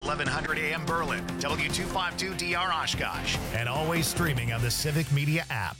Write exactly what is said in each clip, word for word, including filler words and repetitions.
eleven hundred A M Berlin, W two fifty-two D R Oshkosh, and always streaming on the Civic Media app.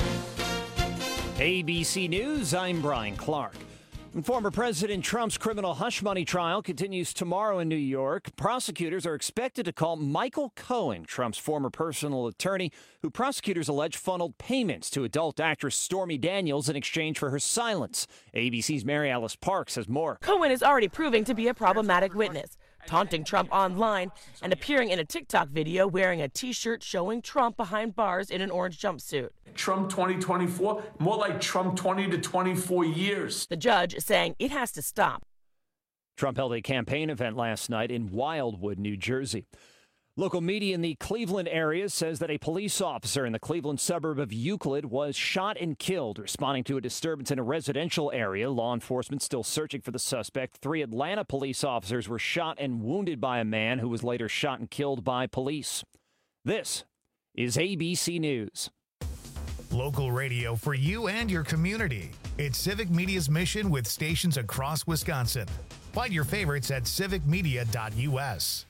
A B C News, I'm Brian Clark. And former President Trump's criminal hush money trial continues tomorrow in New York. Prosecutors are expected to call Michael Cohen, Trump's former personal attorney, who prosecutors allege funneled payments to adult actress Stormy Daniels in exchange for her silence. A B C's Mary Alice Parks has more. Cohen is already proving to be a problematic witness, taunting Trump online and appearing in a TikTok video wearing a T-shirt showing Trump behind bars in an orange jumpsuit. Trump twenty twenty-four, more like Trump twenty to twenty-four years. The judge saying it has to stop. Trump held a campaign event last night in Wildwood, New Jersey. Local media in the Cleveland area says that a police officer in the Cleveland suburb of Euclid was shot and killed, responding to a disturbance in a residential area. Law enforcement still searching for the suspect. Three Atlanta police officers were shot and wounded by a man who was later shot and killed by police. This is A B C News. Local radio for you and your community. It's Civic Media's mission with stations across Wisconsin. Find your favorites at civic media dot U S.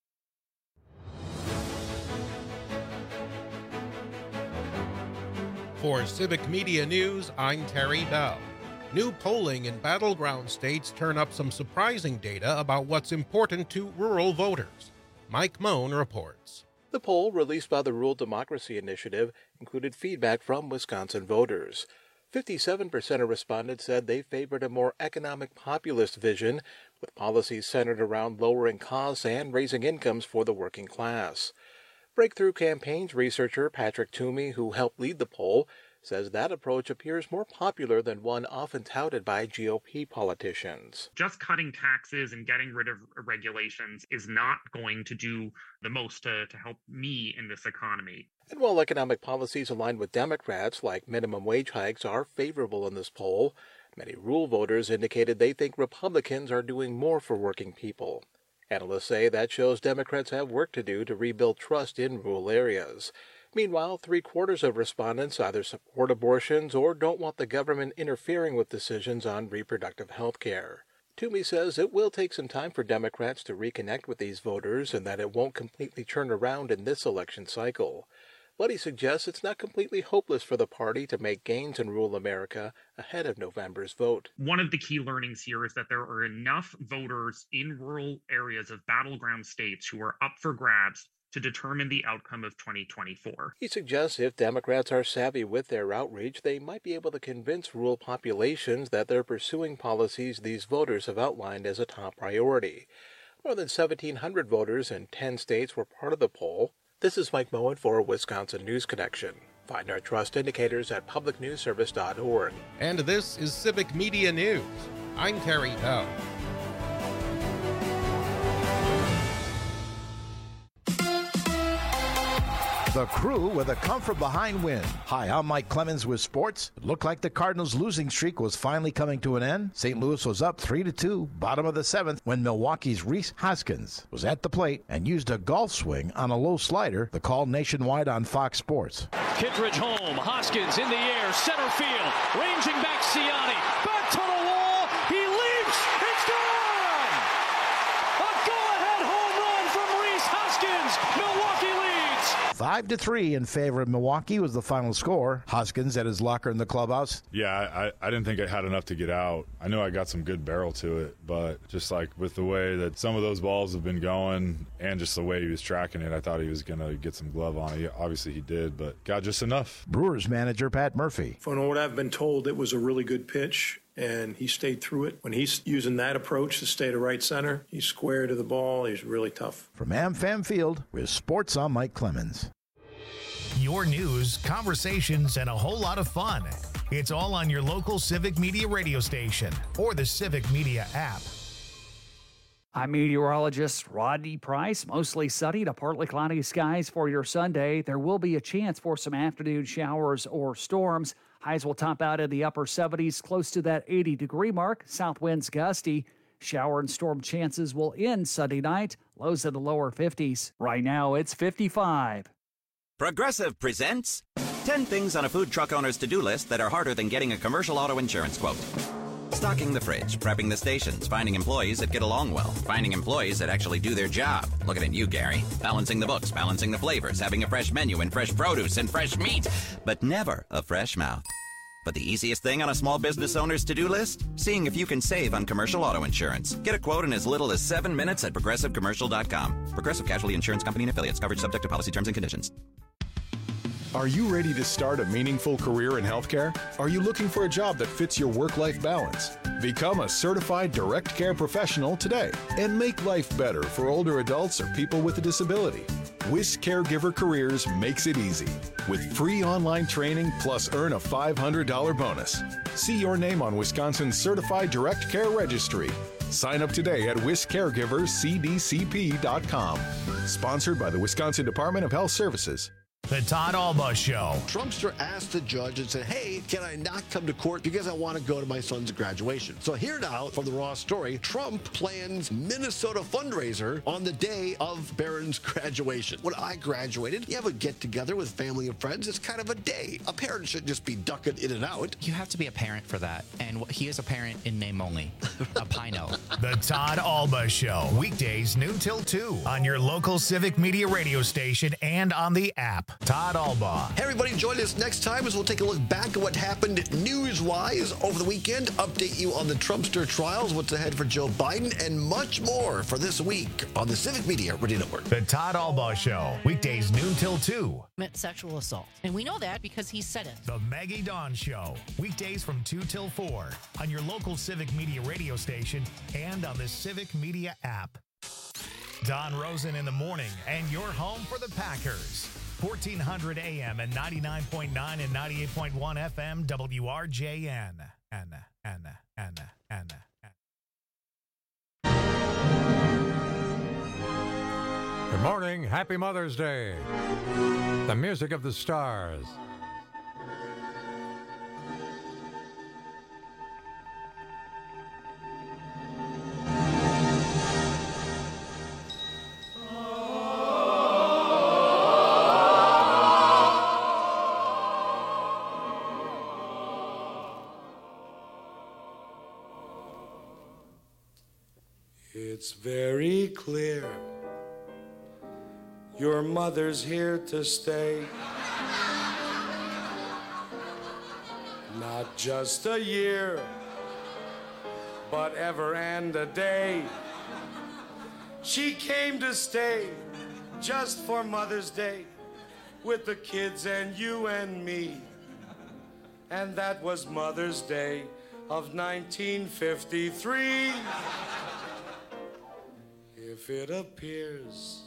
For Civic Media News, I'm Terry Bell. New polling in battleground states turn up some surprising data about what's important to rural voters. Mike Moan reports. The poll, released by the Rural Democracy Initiative, included feedback from Wisconsin voters. fifty-seven percent of respondents said they favored a more economic populist vision, with policies centered around lowering costs and raising incomes for the working class. Breakthrough Campaigns researcher Patrick Toomey, who helped lead the poll, says that approach appears more popular than one often touted by G O P politicians. Just cutting taxes and getting rid of regulations is not going to do the most to, to help me in this economy. And while economic policies aligned with Democrats, like minimum wage hikes, are favorable in this poll, many rural voters indicated they think Republicans are doing more for working people. Analysts say that shows Democrats have work to do to rebuild trust in rural areas. Meanwhile, three-quarters of respondents either support abortions or don't want the government interfering with decisions on reproductive health care. Toomey says it will take some time for Democrats to reconnect with these voters and that it won't completely turn around in this election cycle. But he suggests it's not completely hopeless for the party to make gains in rural America ahead of November's vote. One of the key learnings here is that there are enough voters in rural areas of battleground states who are up for grabs to determine the outcome of twenty twenty-four. He suggests if Democrats are savvy with their outreach, they might be able to convince rural populations that they're pursuing policies these voters have outlined as a top priority. More than seventeen hundred voters in ten states were part of the poll. This is Mike Moen for Wisconsin News Connection. Find our trust indicators at public news service dot org. And this is Civic Media News. I'm Terry Bell. The Crew with a come-from-behind win. Hi, I'm Mike Clemens with sports. It looked like the Cardinals' losing streak was finally coming to an end. Saint Louis was up three to two, bottom of the seventh, when Milwaukee's Rhys Hoskins was at the plate and used a golf swing on a low slider. The call nationwide on Fox Sports. Kittredge home, Hoskins in the air, center field, ranging back Ciani, back to the wall, he leaps, it's gone! A go-ahead home run from Rhys Hoskins, Milwaukee leads! Five to three in favor of Milwaukee was the final score. Hoskins at his locker in the clubhouse. Yeah, I, I didn't think I had enough to get out. I knew I got some good barrel to it, but just like with the way that some of those balls have been going and just the way he was tracking it, I thought he was going to get some glove on it. Obviously he did, but got just enough. Brewers manager Pat Murphy. From what I've been told, it was a really good pitch, and he stayed through it. When he's using that approach to stay to right center, he's square to the ball. He's really tough. From AmFam Field, with sports, I'm Mike Clemens. Your news, conversations, and a whole lot of fun. It's all on your local Civic Media radio station or the Civic Media app. I'm meteorologist Rodney Price. Mostly sunny to partly cloudy skies for your Sunday. There will be a chance for some afternoon showers or storms. Highs will top out in the upper seventies, close to that eighty degree mark. South winds gusty. Shower and storm chances will end Sunday night. Lows in the lower fifties. Right now, it's fifty-five. Progressive presents ten things on a food truck owner's to-do list that are harder than getting a commercial auto insurance quote. Stocking the fridge, prepping the stations, finding employees that get along well, finding employees that actually do their job. Looking at you, Gary. Balancing the books, balancing the flavors, having a fresh menu and fresh produce and fresh meat, but never a fresh mouth. But the easiest thing on a small business owner's to-do list? Seeing if you can save on commercial auto insurance. Get a quote in as little as seven minutes at progressive commercial dot com. Progressive Casualty Insurance Company and Affiliates. Coverage subject to policy terms and conditions. Are you ready to start a meaningful career in healthcare? Are you looking for a job that fits your work-life balance? Become a certified direct care professional today and make life better for older adults or people with a disability. Wisc Caregiver Careers makes it easy with free online training plus earn a five hundred dollars bonus. See your name on Wisconsin's Certified Direct Care Registry. Sign up today at wisc caregivers c d c p dot com. Sponsored by the Wisconsin Department of Health Services. The Todd Alba Show. Trumpster asked the judge and said, hey, can I not come to court because I want to go to my son's graduation? So here now from the Raw story, Trump plans Minnesota fundraiser on the day of Barron's graduation. When I graduated, you have a get-together with family and friends. It's kind of a day. A parent shouldn't just be ducking in and out. You have to be a parent for that. And he is a parent in name only. A Pino. The Todd Alba Show. Weekdays noon till two on your local Civic Media radio station and on the app. Todd Alba. Hey, everybody, join us next time as we'll take a look back at what happened news-wise over the weekend, update you on the Trumpster trials, what's ahead for Joe Biden, and much more for this week on the Civic Media Radio Network. The Todd Alba Show. Weekdays noon till two. Sexual assault. And we know that because he said it. The Maggie Dawn Show. Weekdays from two till four on your local Civic Media radio station and on the Civic Media app. Don Rosen in the morning and your home for the Packers. fourteen hundred A M and ninety-nine point nine and ninety-eight point one F M W R J N. N, N, N, N, N. Good morning. Happy Mother's Day. The music of the stars. It's very clear your mother's here to stay. Not just a year, but ever and a day. She came to stay just for Mother's Day with the kids and you and me. And that was Mother's Day of nineteen fifty-three. If it appears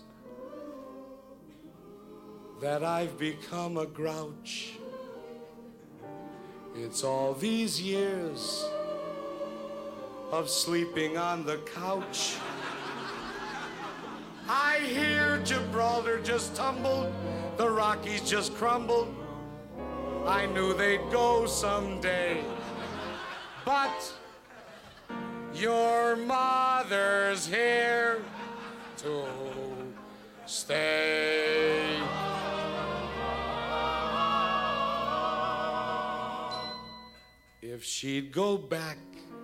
that I've become a grouch, it's all these years of sleeping on the couch. I hear Gibraltar just tumbled, the Rockies just crumbled. I knew they'd go someday, but your mother's here to stay. If she'd go back,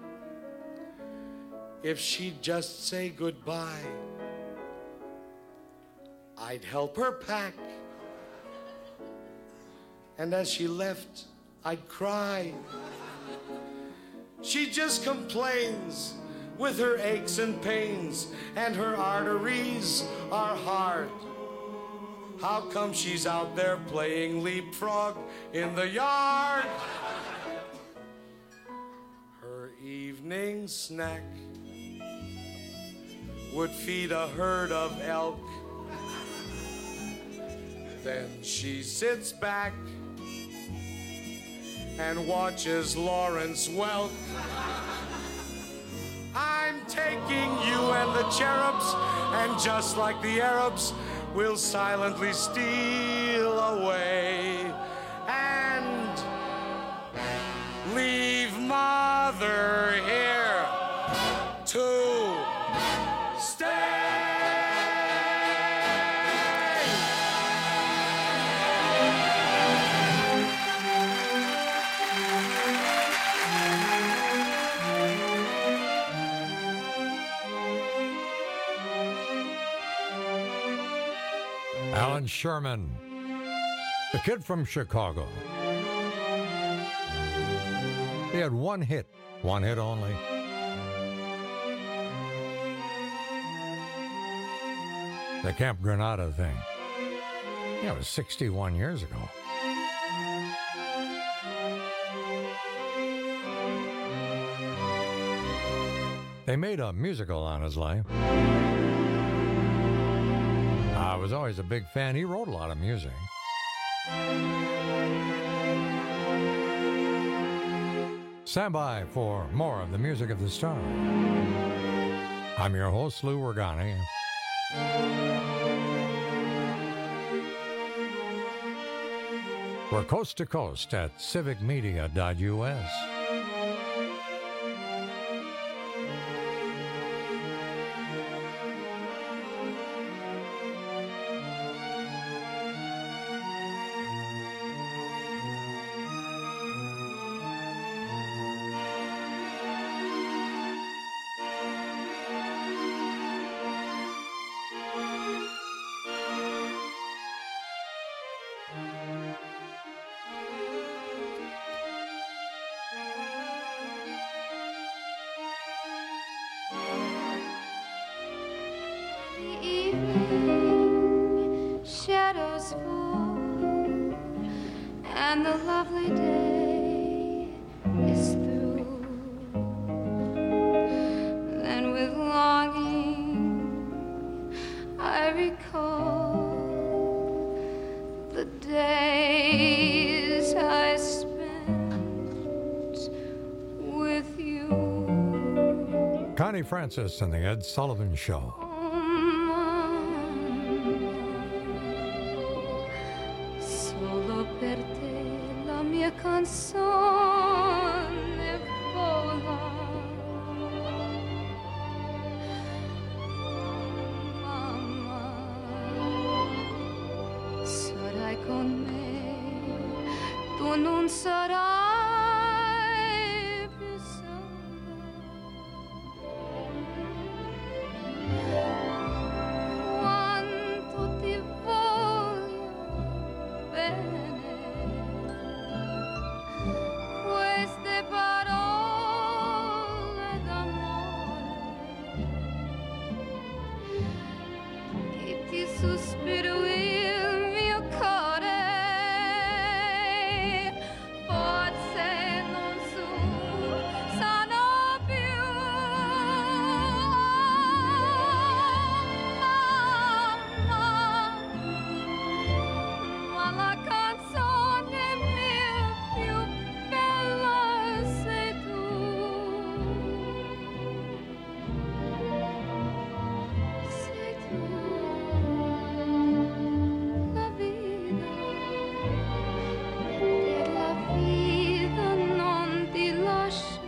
if she'd just say goodbye, I'd help her pack. And as she left, I'd cry. She just complains with her aches and pains, and her arteries are hard. How come she's out there playing leapfrog in the yard? Her evening snack would feed a herd of elk. Then she sits back and watches Lawrence Welk. I'm taking you and the cherubs, and just like the Arabs, we'll silently steal away and leave Mother here to stay. Alan Sherman, the kid from Chicago. He had one hit, one hit only. The Camp Granada thing. Yeah, it was sixty-one years ago. They made a musical on his life. I was always a big fan. He wrote a lot of music. Stand by for more of the Music of the Star. I'm your host, Lou Ragani. We're coast to coast at civic media dot U S. Shadows fall, and the lovely day is through. Then with longing I recall the days I spent with you. Connie Francis and the Ed Sullivan Show. Canzone vola, mamma, sarai con me, tu non sarai più sola. Quanto ti voglio bene. Queste parole d'amore e ti sospiro il mio cuore, forse non so, sono più mamma, ma la canzone mia più bella sei tu, sei tu, la vita, per la vita non ti lascio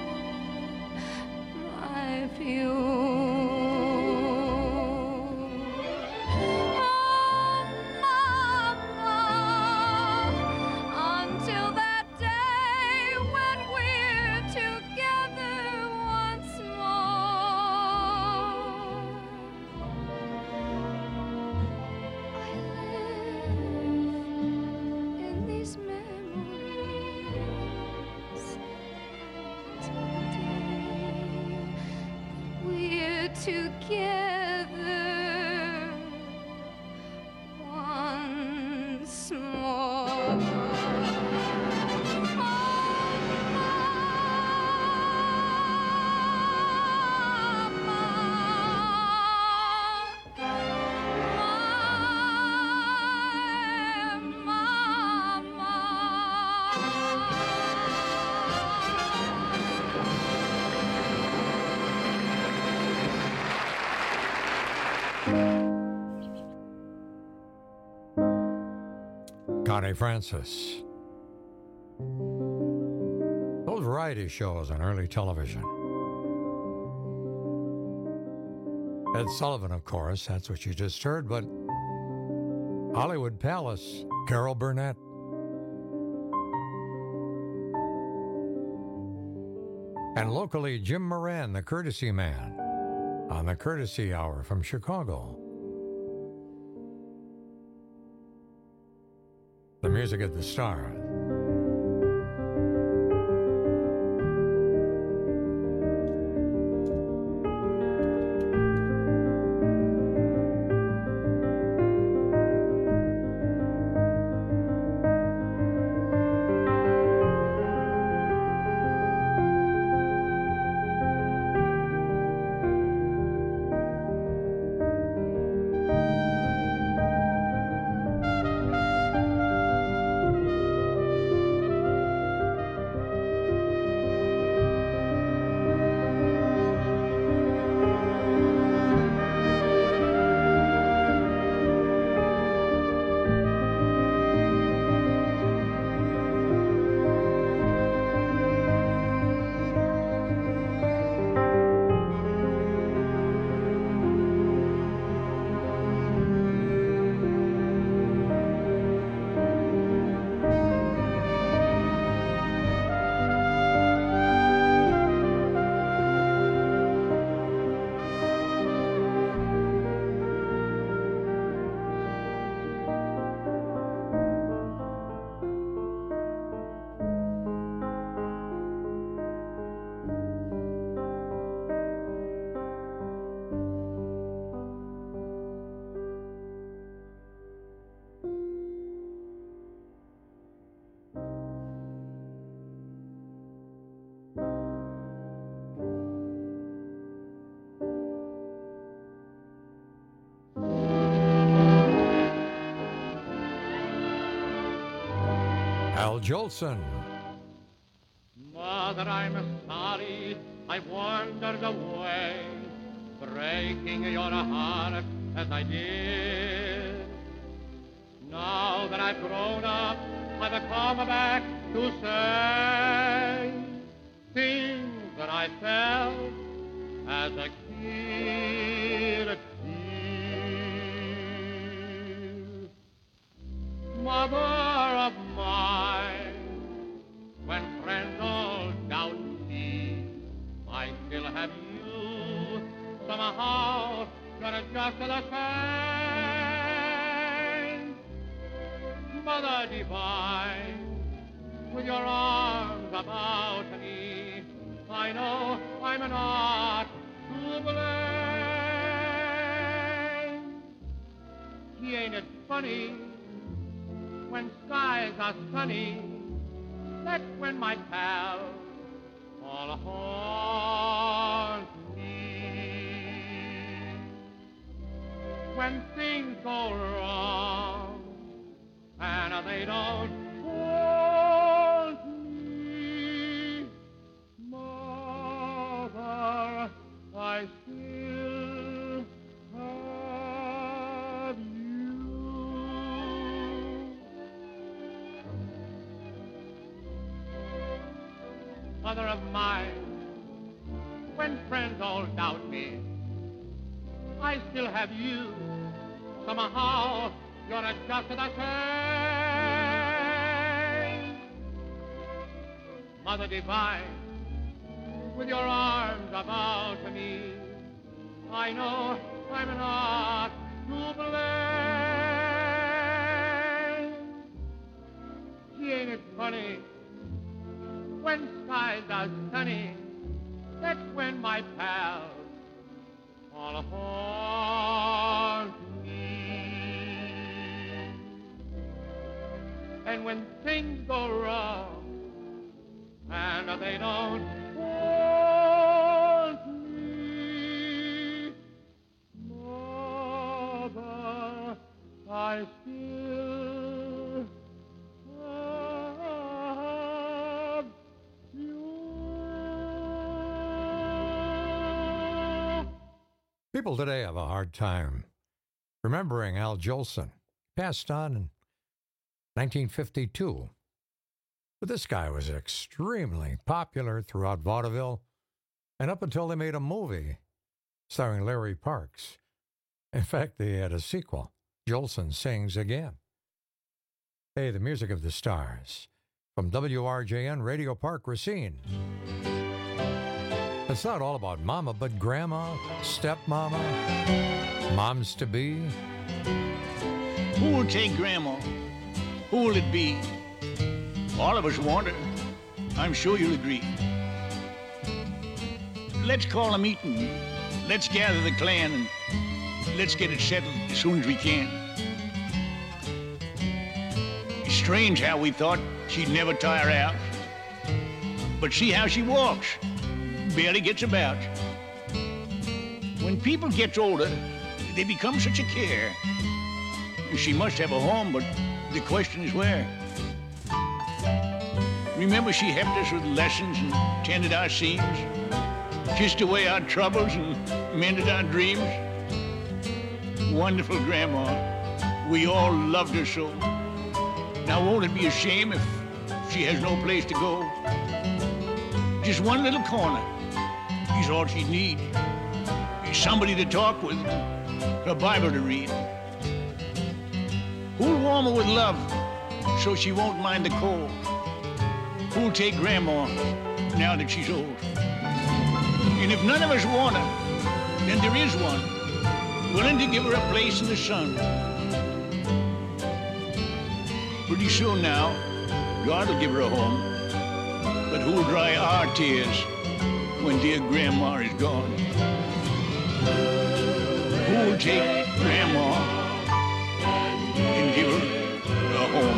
mai più. Until that day when we're together once more, I live in these memories until the day that we're together once more. Connie Francis. Those variety shows on early television. Ed Sullivan, of course, that's what you just heard, but Hollywood Palace, Carol Burnett. And locally, Jim Moran, the Courtesy Man, on the Courtesy Hour from Chicago. The music of the stars. Al Jolson. Mother, I'm sorry I wandered away, breaking your heart as I did. Now that I've grown up, I've come back to say things that I felt as a kid. Mother of mine, when friends all doubt me, I still have you. Somehow you're just the same. Mother divine, with your arms about me, I know I'm not to blame. Ain't it funny? When skies are sunny, that's when my pals all haunt me. When things go wrong and they don't haunt me, Mother, I still have you. Mother of mine, when friends all doubt me, I still have you. Somehow you're just the same. Mother divine, with your arms about me, I know I'm not to blame. Ain't it funny? When skies are sunny, that's when my pals all haunt me. And when things go wrong and they don't haunt me, Mother, I still have People today have a hard time remembering Al Jolson. Passed on in nineteen fifty-two. But this guy was extremely popular throughout vaudeville and up until they made a movie starring Larry Parks. In fact, they had a sequel, Jolson Sings Again. Hey, the music of the stars from W R J N Radio Park, Racine. It's not all about mama, but grandma, stepmama, moms-to-be. Who will take grandma Who will it be? All of us wonder. I'm sure you'll agree. Let's call a meeting. Let's gather the clan and let's get it settled as soon as we can. It's strange how we thought she'd never tire out. But see how she walks. Barely gets about. When people get older, they become such a care. She must have a home, but the question is where. Remember she helped us with lessons and tended our seams, kissed away our troubles and mended our dreams. Wonderful Grandma. We all loved her so. Now won't it be a shame if she has no place to go? Just one little corner is all she'd need. Somebody to talk with, a Bible to read. Who'll warm her with love so she won't mind the cold? Who'll take Grandma now that she's old? And if none of us want her, then there is one willing to give her a place in the sun. Pretty soon now, God will give her a home. But who'll dry our tears when dear Grandma is gone? Who'll take Grandma and give her a home?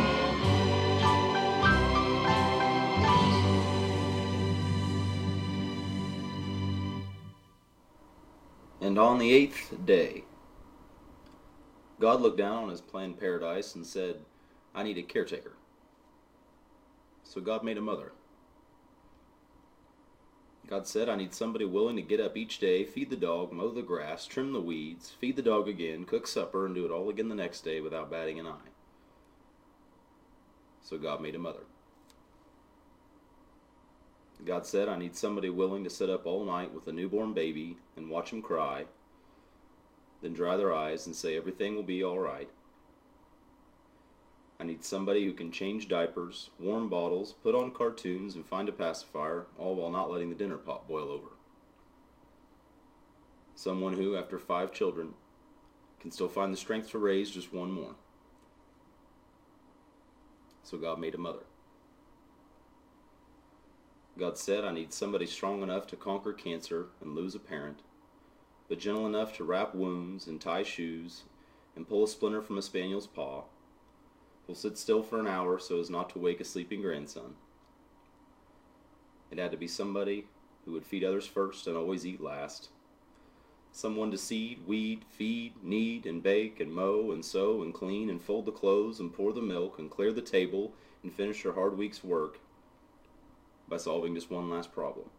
And on the eighth day, God looked down on his planned paradise and said, I need a caretaker. So God made a mother. God said, I need somebody willing to get up each day, feed the dog, mow the grass, trim the weeds, feed the dog again, cook supper, and do it all again the next day without batting an eye. So God made a mother. God said, I need somebody willing to sit up all night with a newborn baby and watch him cry, then dry their eyes and say everything will be all right. I need somebody who can change diapers, warm bottles, put on cartoons, and find a pacifier, all while not letting the dinner pot boil over. Someone who, after five children, can still find the strength to raise just one more. So God made a mother. God said, I need somebody strong enough to conquer cancer and lose a parent, but gentle enough to wrap wounds and tie shoes and pull a splinter from a spaniel's paw. Will sit still for an hour so as not to wake a sleeping grandson. It had to be somebody who would feed others first and always eat last. Someone to seed, weed, feed, knead, and bake, and mow, and sew, and clean, and fold the clothes, and pour the milk, and clear the table, and finish her hard week's work by solving just one last problem.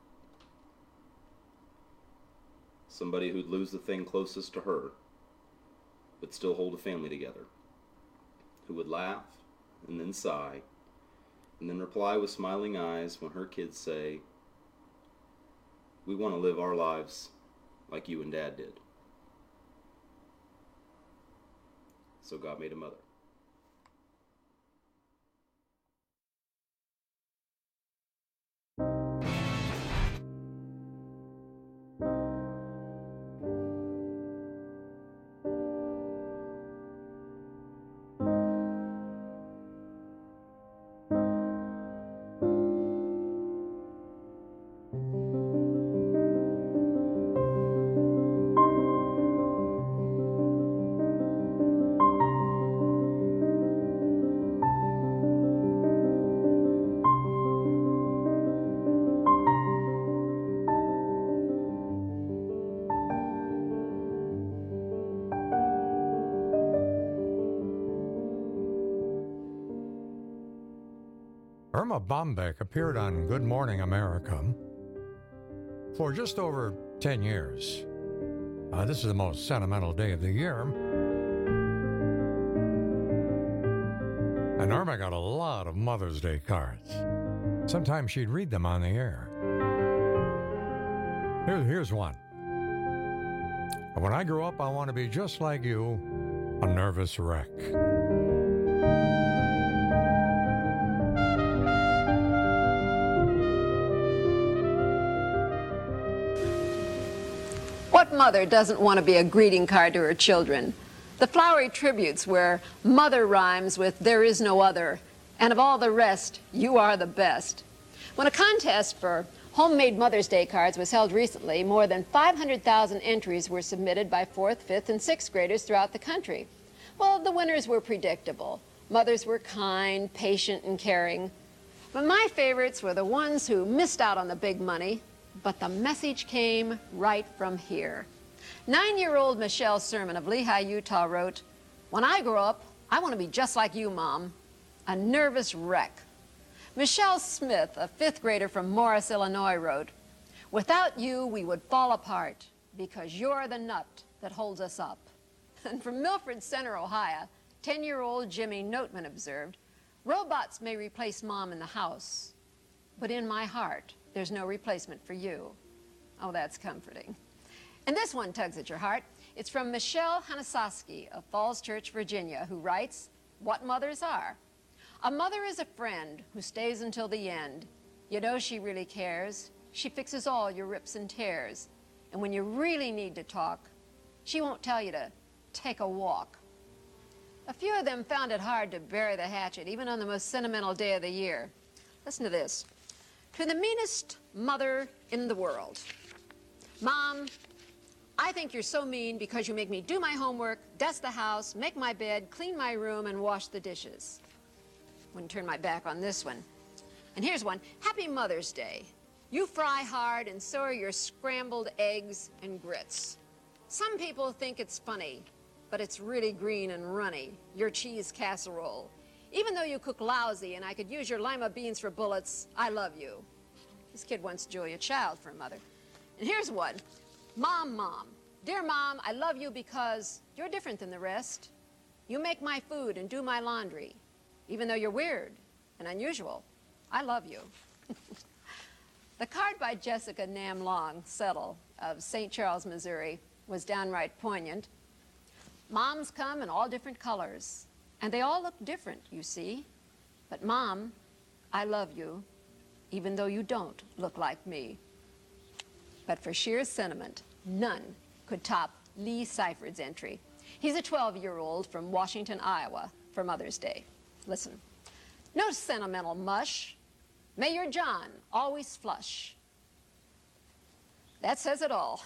Somebody who'd lose the thing closest to her, but still hold a family together. Who would laugh, and then sigh, and then reply with smiling eyes when her kids say, we want to live our lives like you and Dad did. So God made a mother. Erma Bombeck appeared on Good Morning America for just over ten years. Uh, this is the most sentimental day of the year. And Irma got a lot of Mother's Day cards. Sometimes she'd read them on the air. Here, here's one. When I grow up, I want to be just like you, a nervous wreck. What mother doesn't want to be a greeting card to her children? The flowery tributes where mother rhymes with there is no other, and of all the rest, you are the best. When a contest for homemade Mother's Day cards was held recently, more than five hundred thousand entries were submitted by fourth, fifth, and sixth graders throughout the country. Well, the winners were predictable. Mothers were kind, patient, and caring. But my favorites were the ones who missed out on the big money, but the message came right from here. Nine-year-old Michelle Sermon of Lehi, Utah wrote, "When I grow up, I want to be just like you, Mom, a nervous wreck." Michelle Smith, a fifth grader from Morris, Illinois, wrote, "Without you, we would fall apart because you're the nut that holds us up." And from Milford Center, Ohio, ten-year-old Jimmy Noteman observed, "Robots may replace Mom in the house, but in my heart, there's no replacement for you." Oh, that's comforting. And this one tugs at your heart. It's from Michelle Hanasaski of Falls Church, Virginia, who writes, "What mothers are. A mother is a friend who stays until the end. You know she really cares. She fixes all your rips and tears. And when you really need to talk, she won't tell you to take a walk." A few of them found it hard to bury the hatchet, even on the most sentimental day of the year. Listen to this. "To the meanest mother in the world. Mom, I think you're so mean because you make me do my homework, dust the house, make my bed, clean my room, and wash the dishes." Wouldn't turn my back on this one. And here's one. "Happy Mother's Day. You fry hard and so are your scrambled eggs and grits. Some people think it's funny, but it's really green and runny, your cheese casserole. Even though you cook lousy and I could use your lima beans for bullets, I love you." This kid wants Julia Child for a mother. And here's one. "Mom, Mom, dear Mom, I love you because you're different than the rest. You make my food and do my laundry. Even though you're weird and unusual, I love you." The card by Jessica Nam Long Settle of Saint Charles, Missouri, was downright poignant. "Moms come in all different colors, and they all look different, you see. But Mom, I love you, even though you don't look like me." But for sheer sentiment, none could top Lee Seiferd's entry. He's a twelve-year-old from Washington, Iowa, for Mother's Day. Listen. "No sentimental mush. May your John always flush." That says it all.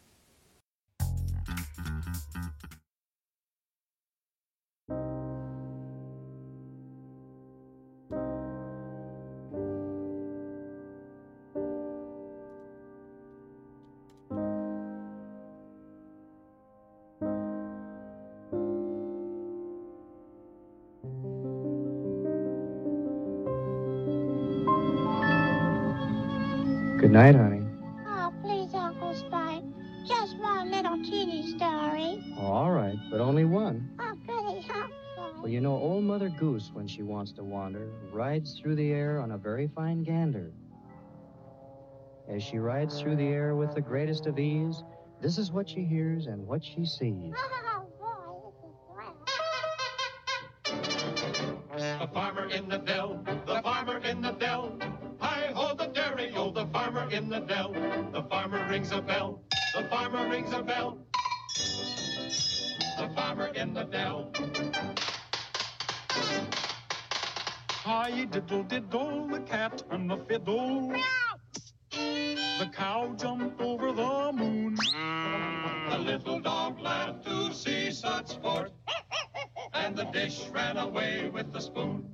Good night, honey. Oh, please, Uncle Spike. Just one little teeny story. Oh, all right, but only one. Oh, goody, huh? Well, you know, old Mother Goose, when she wants to wander, rides through the air on a very fine gander. As she rides through the air with the greatest of ease, this is what she hears and what she sees. Oh, boy, this is swell. The farmer in the dell, the farmer in the dell. Hi-ho, the dairy-o, the farmer in the dell. The farmer rings a bell, the farmer rings a bell. The farmer in the dell. Hi-diddle-diddle, the cat and the fiddle. The cow jumped over the moon. The little dog laughed to see such sport, and the dish ran away with the spoon.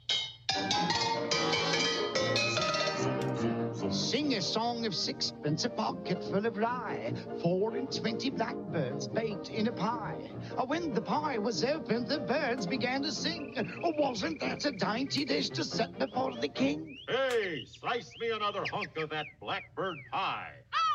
Sing a song of sixpence, a pocket full of rye, four and twenty blackbirds baked in a pie. Oh, when the pie was opened, the birds began to sing. Oh, wasn't that a dainty dish to set before the king? Hey, slice me another hunk of that blackbird pie.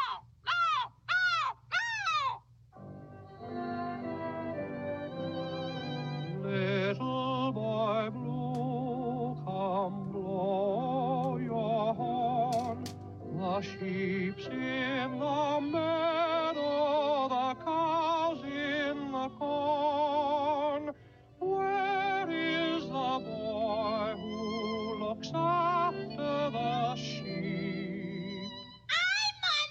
Little boy blue, come blow your horn. The sheep's in the meadow, the cow's in the corn. Where is the boy who looks after the sheep? I'm on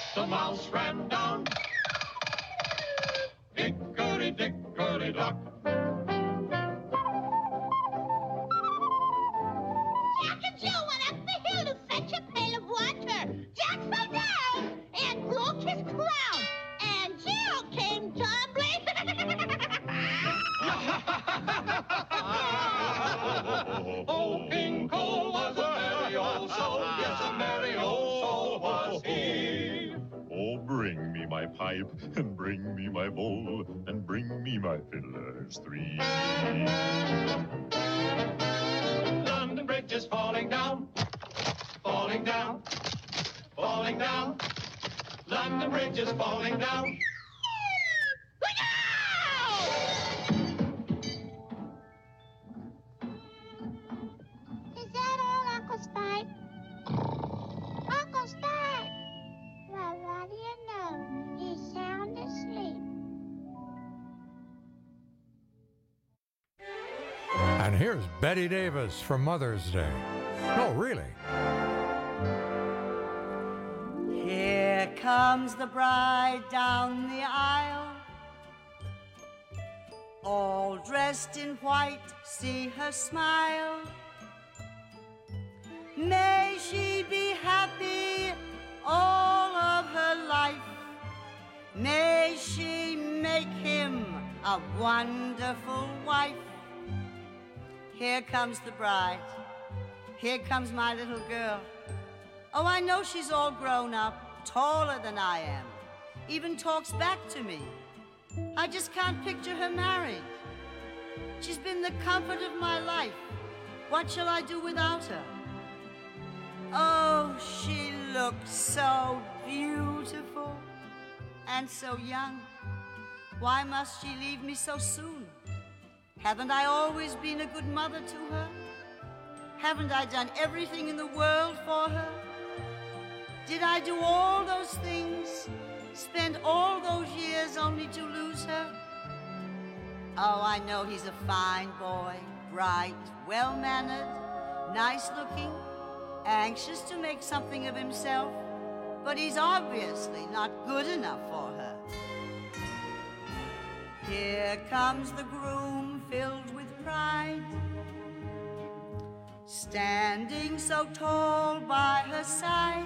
the mouse ran down. Hickory dickory dock. Jack and Jill went up the hill to fetch a pail of water. Jack fell down and broke his crown. And Jill came tumbling. Oh, King Cole was a merry old soul. Yes, a merry old soul was he. Oh, bring me my pipe, and bring me my bowl, and bring me my fiddlers three. London Bridge is falling down, falling down, falling down. London Bridge is falling down. Is that all, Uncle Spike? Uncle Spike! Well, what do you know? He's sound asleep. And here's Betty Davis for Mother's Day. No, really. Here comes the bride down the aisle, all dressed in white, see her smile. May she be happy all of her life. May she make him a wonderful wife. Here comes the bride. Here comes my little girl. Oh, I know she's all grown up, taller than I am, even talks back to me. I just can't picture her married. She's been the comfort of my life. What shall I do without her? Oh, she looks so beautiful and so young. Why must she leave me so soon? Haven't I always been a good mother to her? Haven't I done everything in the world for her? Did I do all those things, spend all those years only to lose her? Oh, I know he's a fine boy, bright, well-mannered, nice-looking, anxious to make something of himself, but he's obviously not good enough for her. Here comes the groom filled with pride, standing so tall by her side.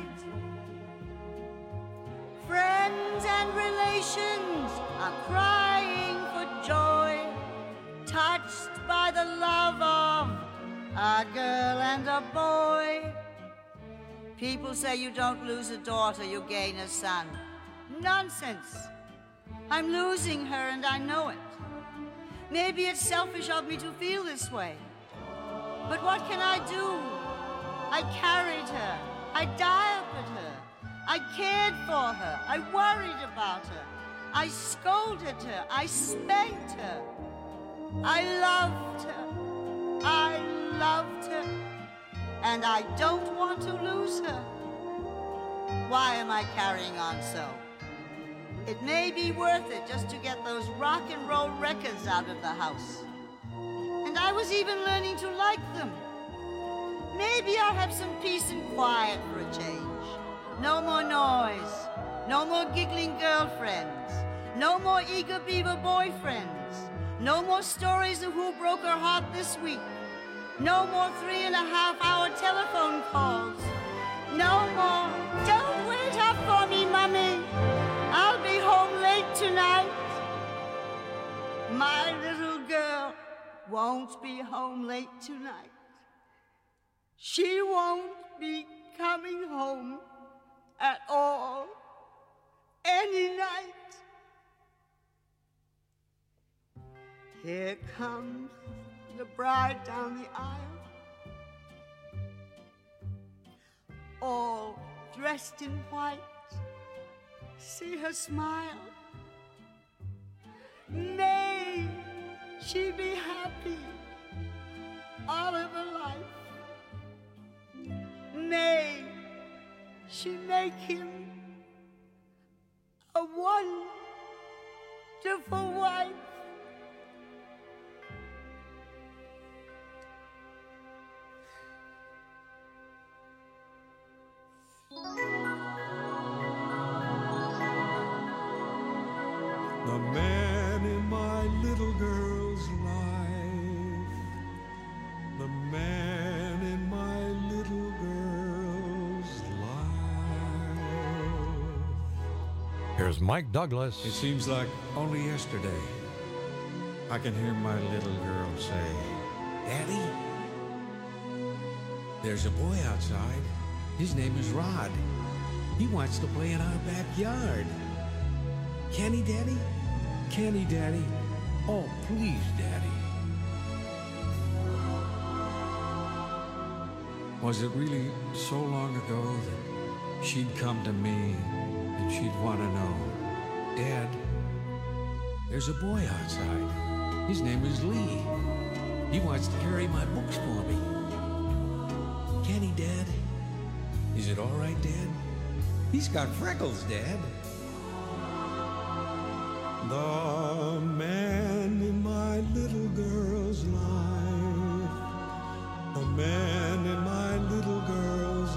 Friends and relations are crying for joy, touched by the love of a girl and a boy. People say you don't lose a daughter, you gain a son. Nonsense. I'm losing her and I know it. Maybe it's selfish of me to feel this way. But what can I do? I carried her. I diapered her. I cared for her. I worried about her. I scolded her. I spanked her. I loved her. I loved her. And I don't want to lose her. Why am I carrying on so? It may be worth it just to get those rock and roll records out of the house. And I was even learning to like them. Maybe I'll have some peace and quiet for a change. No more noise. No more giggling girlfriends. No more eager beaver boyfriends. No more stories of who broke her heart this week. No more three and a half hour telephone calls. No more. Don't wait up for me, Mommy. I'll be home late tonight. My little girl won't be home late tonight. She won't be coming home at all any night. Here comes the bride down the aisle, all dressed in white. See her smile. May she be happy all of her life. May she make him a wonderful wife. the man in my little girl's life, the man in my little girl's life. Here's Mike Douglas. It seems like only yesterday I can hear my little girl say, Daddy, there's a boy outside. His name is Rod. He wants to play in our backyard. Can he, Daddy? Can he, Daddy? Oh, please, Daddy. Was it really so long ago that she'd come to me and she'd want to know, Dad, there's a boy outside. His name is Lee. He wants to carry my books for me. Can he, Dad? Is it all right, Dad? He's got freckles, Dad. The man in my little girl's life, the man in my little girl's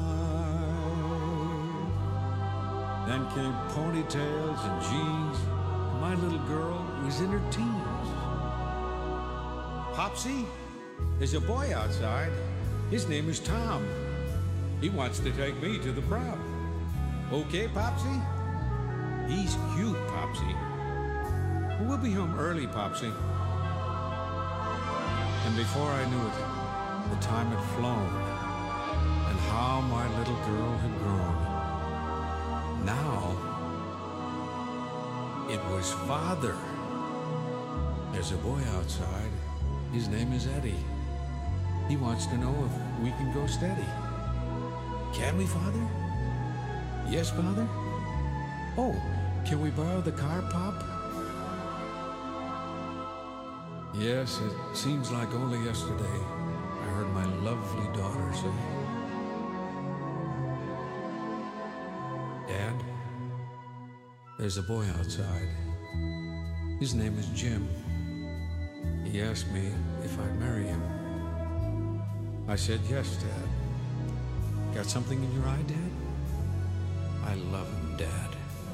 life. Then came ponytails and jeans. My little girl was in her teens. Popsy, there's a boy outside. His name is Tom. He wants to take me to the prom. Okay, Popsy? He's cute, Popsy. We'll be home early, Popsy. And before I knew it, the time had flown, and how my little girl had grown. Now, it was Father. There's a boy outside. His name is Eddie. He wants to know if we can go steady. Can we, Father? Yes, Father? Oh, can we borrow the car, Pop? Yes, it seems like only yesterday I heard my lovely daughter say, Dad, there's a boy outside. His name is Jim. He asked me if I'd marry him. I said, yes, Dad. Got something in your eye, Dad? I love him, Dad.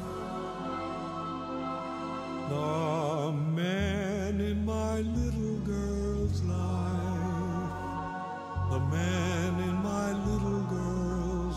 The man in my little girl's life, the man in my little girl's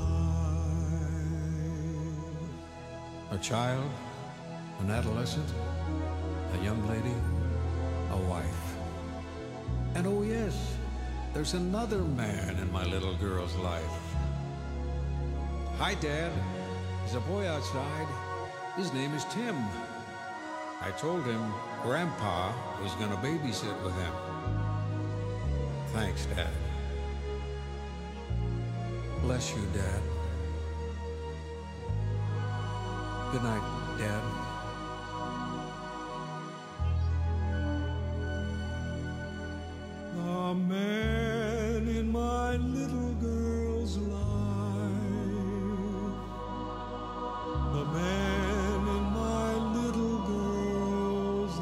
life. A child, an adolescent, a young lady, a wife. And oh yes, there's another man in my little girl's life. Hi, Dad. There's a boy outside. His name is Tim. I told him Grandpa was going to babysit with him. Thanks, Dad. Bless you, Dad. Good night, Dad. The man in my little girl's life, the man in my little girl's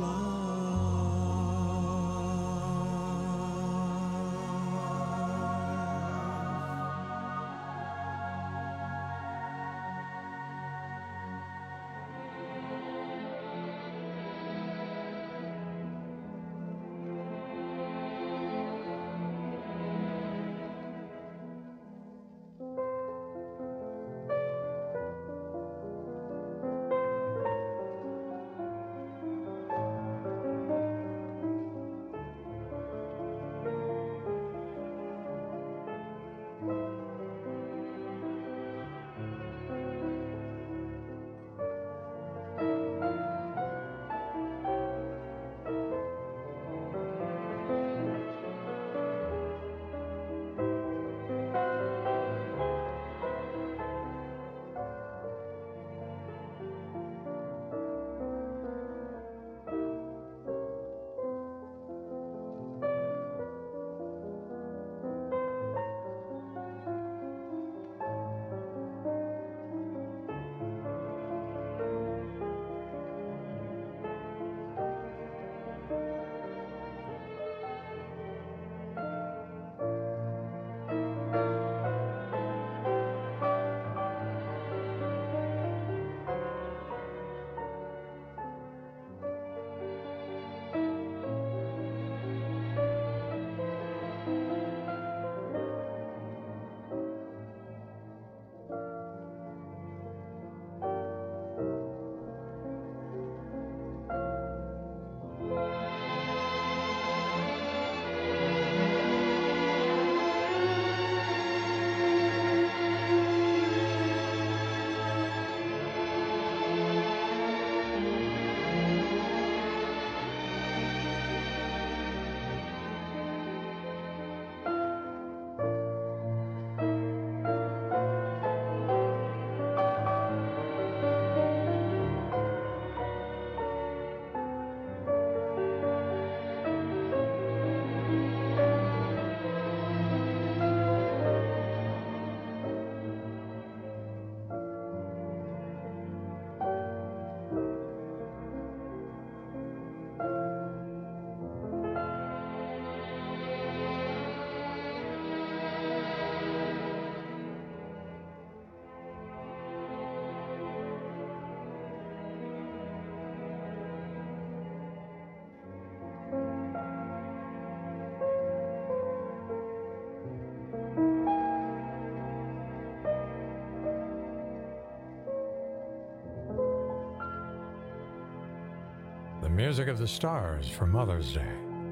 The music of the stars for Mother's Day.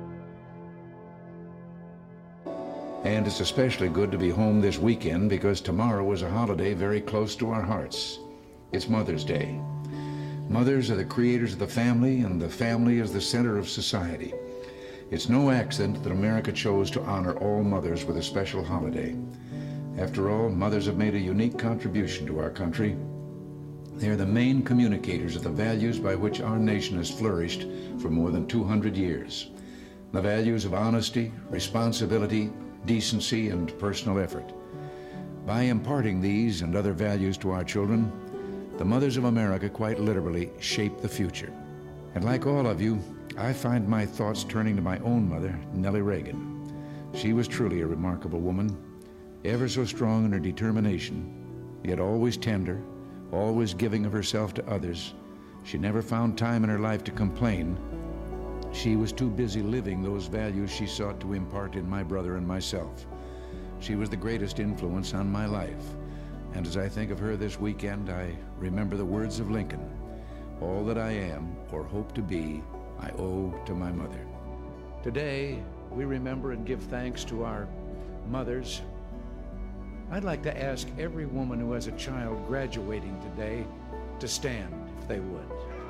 And it's especially good to be home this weekend because tomorrow is a holiday very close to our hearts. It's Mother's Day. Mothers are the creators of the family, and the family is the center of society. It's no accident that America chose to honor all mothers with a special holiday. After all, mothers have made a unique contribution to our country. They are the main communicators of the values by which our nation has flourished for more than two hundred years. The values of honesty, responsibility, decency, and personal effort. By imparting these and other values to our children, the mothers of America quite literally shape the future. And like all of you, I find my thoughts turning to my own mother, Nellie Reagan. She was truly a remarkable woman, ever so strong in her determination, yet always tender, always giving of herself to others. She never found time in her life to complain. She was too busy living those values she sought to impart in my brother and myself. She was the greatest influence on my life. And as I think of her this weekend, I remember the words of Lincoln, "All that I am or hope to be, I owe to my mother." Today, we remember and give thanks to our mothers. I'd like to ask every woman who has a child graduating today to stand, if they would.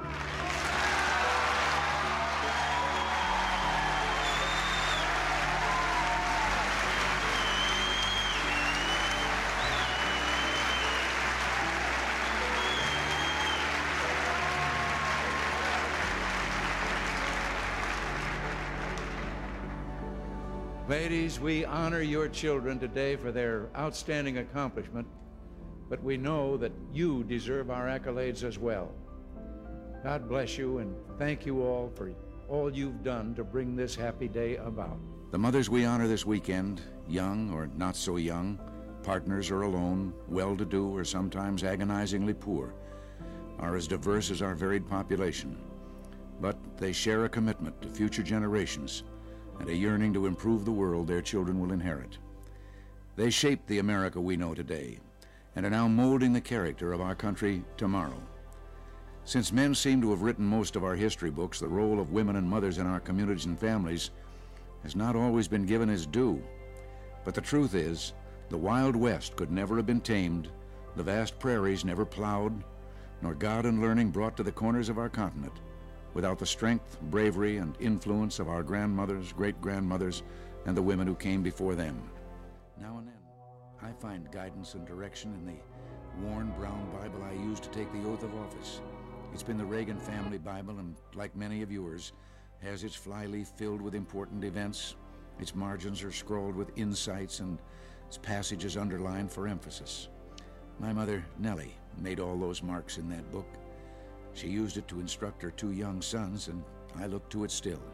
Ladies, we honor your children today for their outstanding accomplishment, but we know that you deserve our accolades as well. God bless you, and thank you all for all you've done to bring this happy day about. The mothers we honor this weekend, young or not so young, partners or alone, well-to-do or sometimes agonizingly poor, are as diverse as our varied population. But they share a commitment to future generations and a yearning to improve the world their children will inherit. They shaped the America we know today and are now molding the character of our country tomorrow. Since men seem to have written most of our history books, the role of women and mothers in our communities and families has not always been given its due. But the truth is, the Wild West could never have been tamed, the vast prairies never plowed, nor God and learning brought to the corners of our continent without the strength, bravery, and influence of our grandmothers, great-grandmothers, and the women who came before them. Now and then, I find guidance and direction in the worn brown Bible I used to take the oath of office. It's been the Reagan family Bible, and like many of yours, has its flyleaf filled with important events. Its margins are scrawled with insights, and its passages underlined for emphasis. My mother, Nellie, made all those marks in that book. She used it to instruct her two young sons, and I look to it still.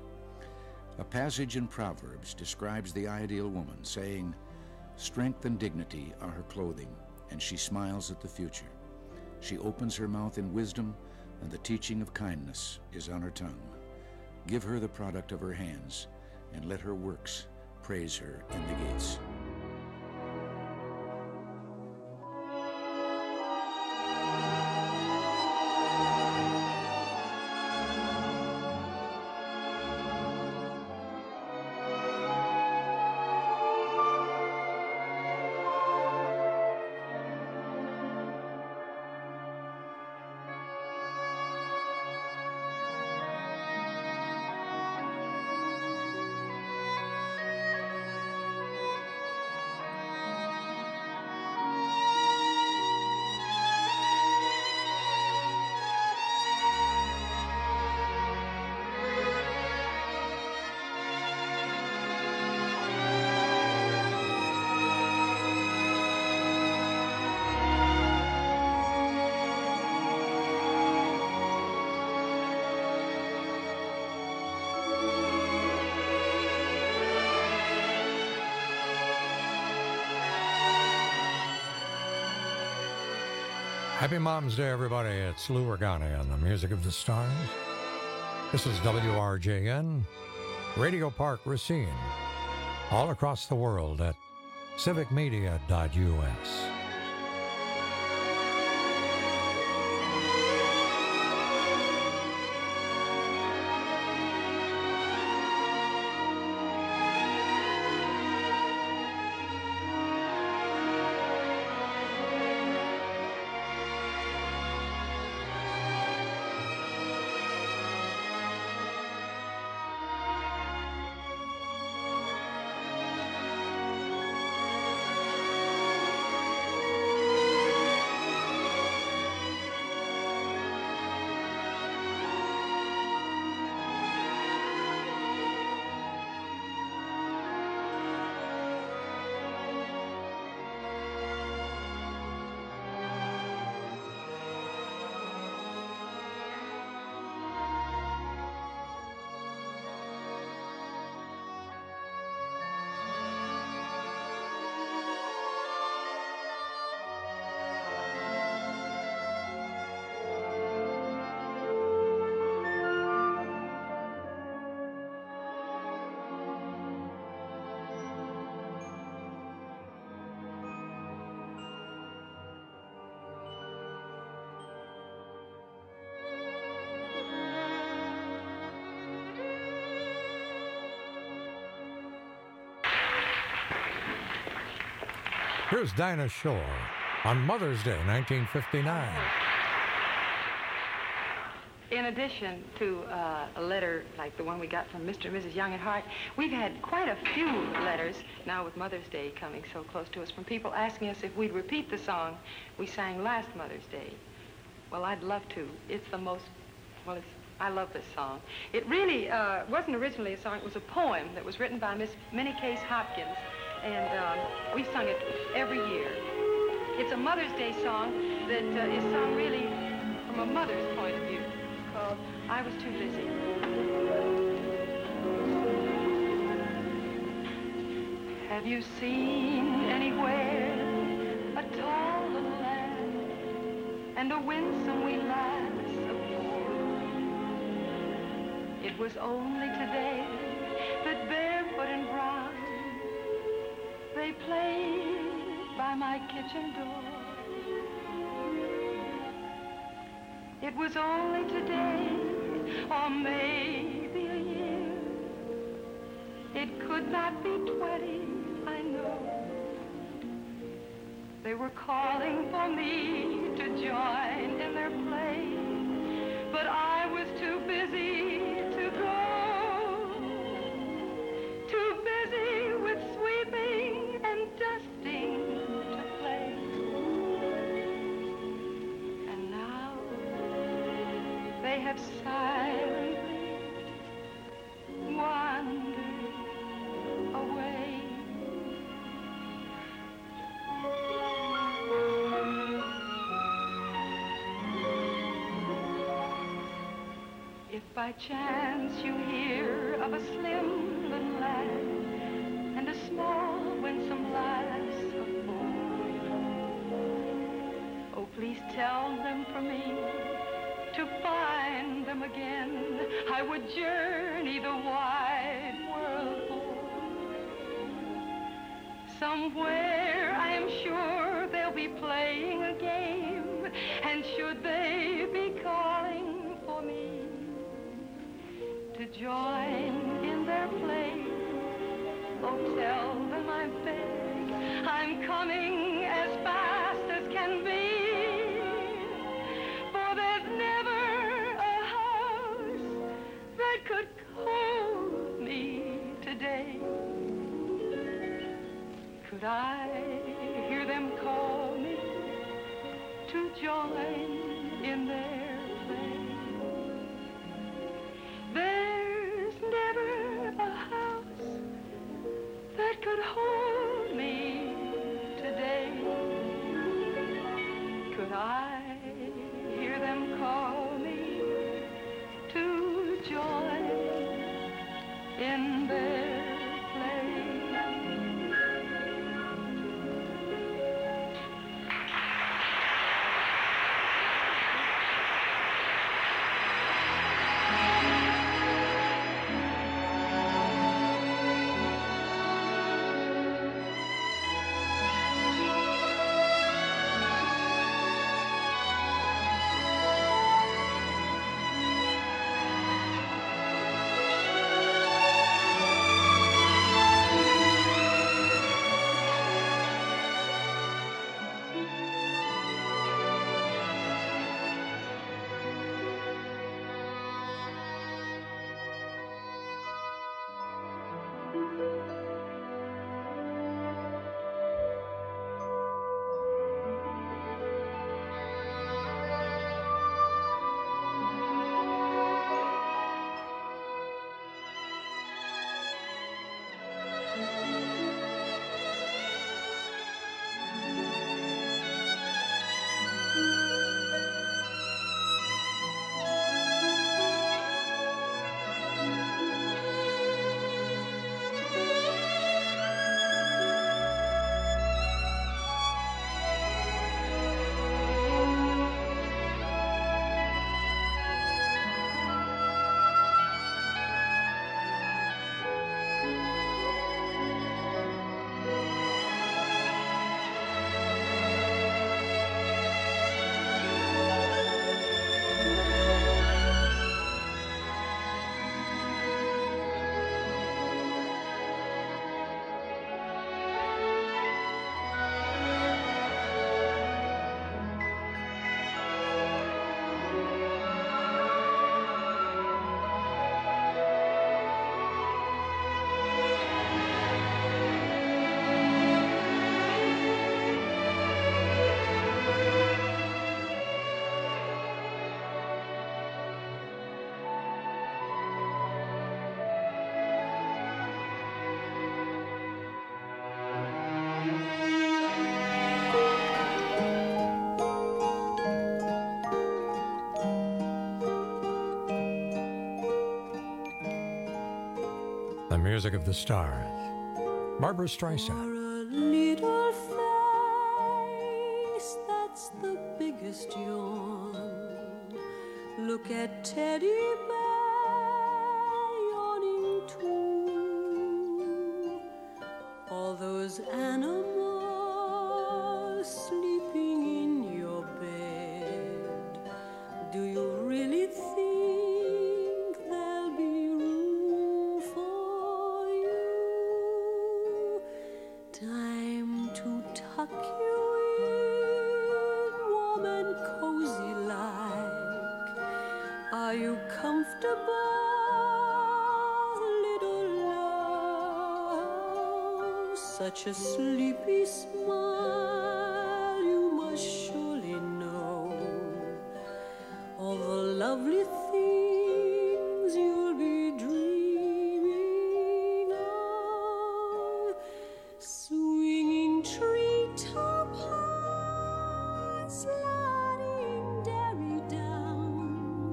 A passage in Proverbs describes the ideal woman, saying, "Strength and dignity are her clothing, and she smiles at the future. She opens her mouth in wisdom, and the teaching of kindness is on her tongue. Give her the product of her hands, and let her works praise her in the gates." Happy Mom's Day, everybody. It's Lou Regani on the Music of the Stars. This is W R J N, Radio Park Racine, all across the world at civic media dot U S. Here's Dinah Shore on Mother's Day, nineteen fifty-nine. In addition to uh, a letter like the one we got from Mister and Missus Young at Heart, we've had quite a few letters, now with Mother's Day coming so close to us, from people asking us if we'd repeat the song we sang last Mother's Day. Well, I'd love to. It's the most, well, it's, I love this song. It really uh, wasn't originally a song, it was a poem that was written by Miss Minnie Case Hopkins, and um, we've sung it every year. It's a Mother's Day song that uh, is sung really from a mother's point of view. Called I Was Too Busy. Have you seen anywhere a tall little lad and a winsome wee lass of four? It was only today that barefoot and brown they played by my kitchen door. It was only today, or maybe a year. It could not be twenty, I know. They were calling for me to join in their play, but I was too busy to go. Too busy with sweeping and dusting to play. They have silently wandered away. If by chance you hear of a slim little lad and a small winsome lass of four, oh, please tell them for me to find them again. I would journey the wide world o'er. Somewhere I am sure they'll be playing a game, and should they be calling for me to join in their play, oh, tell them I beg I'm coming as fast as can be. Could hold me today. Could I hear them call me to join in their play? There's never a house that could hold me today. Could I hear them call me to join in their play? The music of the stars. Barbara Streisand. A little face that's the biggest yawn. Look at Teddy Bear yawning too. All those animals sleeping in your bed. Do you really think there'll be room for you? Time to tuck you in, warm and cozy like. Are you comfortable, little love? Such a sleepy smile, you must surely know all the lovely things you'll be dreaming of. Swinging treetop high, sliding dairy down,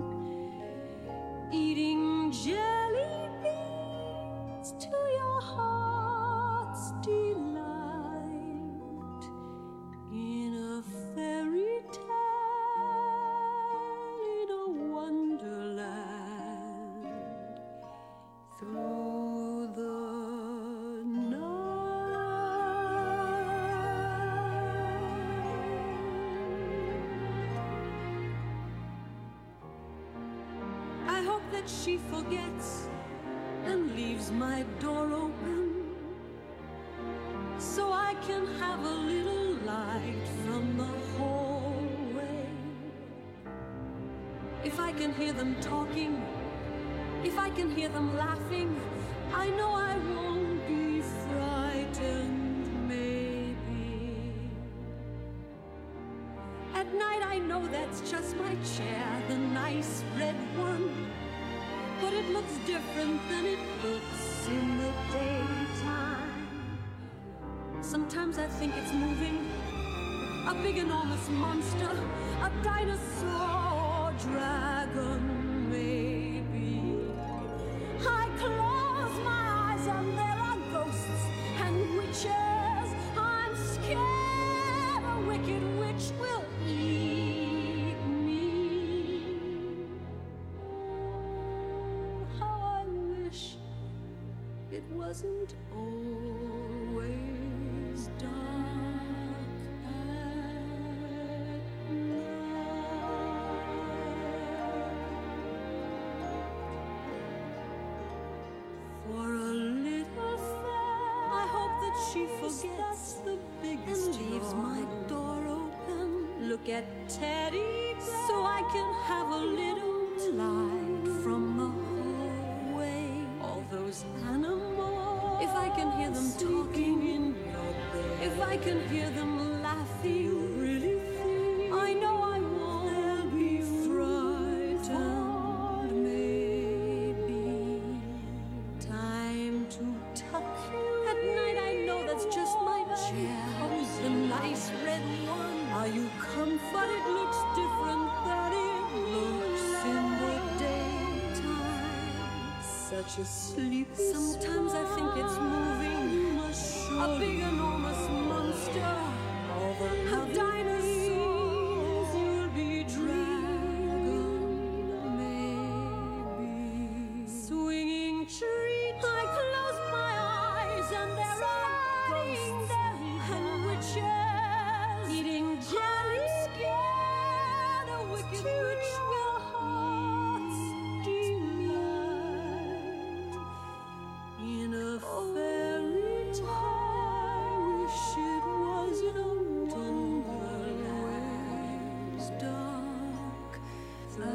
eating jelly beans to your heart's delight. In a fairy tale, in a wonderland, through the I hope that she forgets and leaves my door open, so I can have a little light from the hallway. If I can hear them talking, if I can hear them laughing, I know I won't be frightened, maybe. At night I know that's just my chair, the nice red one. But it looks different than it looks in the daytime. Sometimes I think it's moving, a big enormous monster, a dinosaur dragon, maybe. I close my eyes and there are ghosts and witches. I'm scared a wicked witch will eat me. How I wish it wasn't always dark at night. For a little fair, I hope that she forgets the biggest and leaves my door open. Look at Teddy Bear, so I can have a little light from the hallway. All those animals, if I can hear them talking in your bed, if I can hear them laughing, you really think I know I won't be frightened, maybe. Time to tuck you at night, I know that's just my chair, the nice red one. Are you comfortable? It looks different than it looks in the daytime. Such a sleep. Sometimes I think it's moving, a big enormous monster. How dinosaurs you'll be dragon, maybe. Swinging tree, I close my eyes and there are ghosts and witches eating jelly. Scared a wicked witch will hearts delight. In a fairy tale, I wish it was in a wonderland dark through the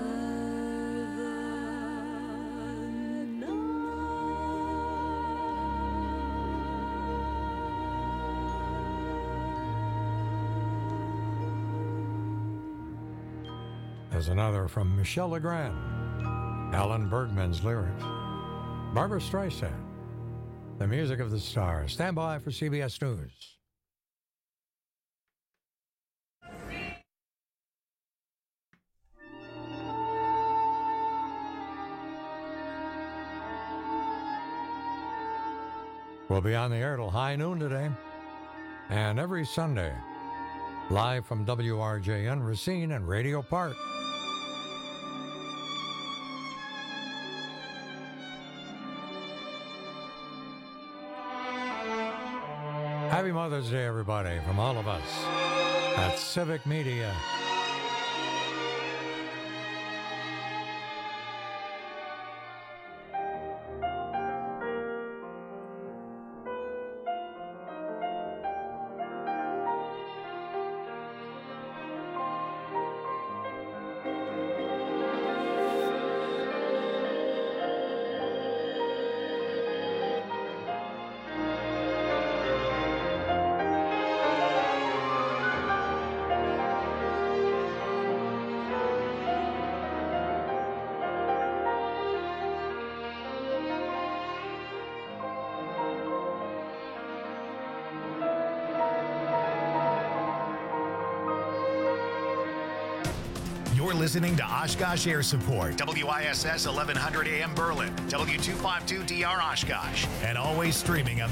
There's another from Michel Legrand. Alan Bergman's lyrics. Barbara Streisand. The music of the stars. Stand by for C B S News. We'll be on the air till high noon today. And every Sunday, live from W R J N Racine and Radio Park. Happy Mother's Day, everybody, from all of us at Civic Media. You're listening to Oshkosh Air Support, W I S S eleven hundred A M Berlin, W two fifty-two D R Oshkosh, and always streaming on